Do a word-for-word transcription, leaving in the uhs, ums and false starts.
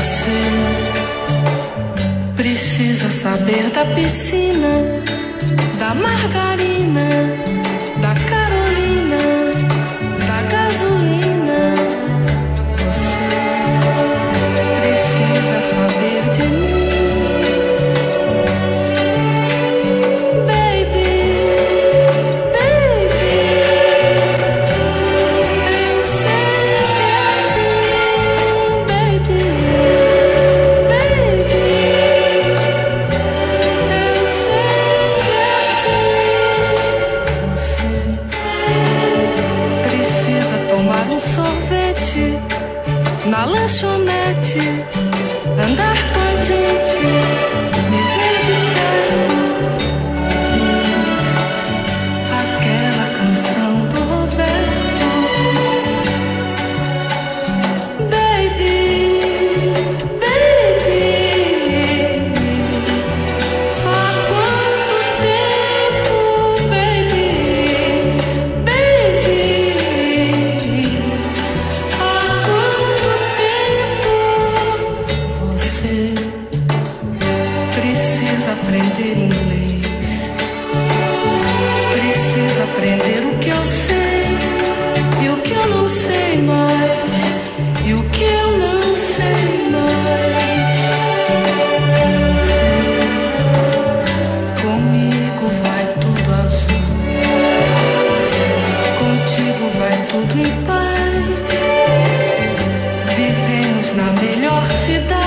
Você precisa saber da piscina, da margarina, da Carolina, da gasolina. Você precisa saber de mim. Um sorvete na lanchonete, andar com a gente, me ver de perto, ouvir aquela canção do Roberto. Baby, baby, há quanto tempo, baby, baby. Precisa aprender inglês, precisa aprender o que eu sei e o que eu não sei mais, e o que eu não sei mais. Eu sei, comigo vai tudo azul, contigo vai tudo em paz. Vivemos na melhor cidade